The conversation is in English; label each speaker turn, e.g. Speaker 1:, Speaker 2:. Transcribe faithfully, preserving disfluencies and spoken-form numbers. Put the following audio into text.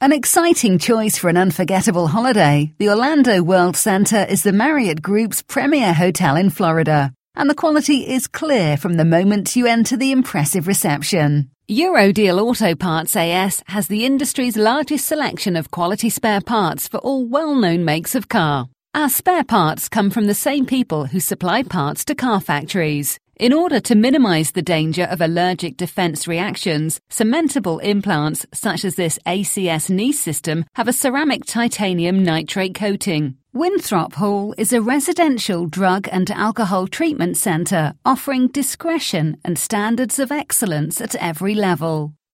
Speaker 1: An exciting choice for an unforgettable holiday, the Orlando World Center is the Marriott Group's premier hotel in Florida, and the quality is clear from the moment you enter the impressive reception. Eurodeal Auto Parts A S has the industry's largest selection of quality spare parts for all well-known makes of car. Our spare parts come from the same people who supply parts to car factories. In order to minimize the danger of allergic defense reactions, cementable implants such as this A C S knee system have a ceramic titanium nitrate coating. Winthrop Hall is a residential drug and alcohol treatment center offering discretion and standards of excellence at every level.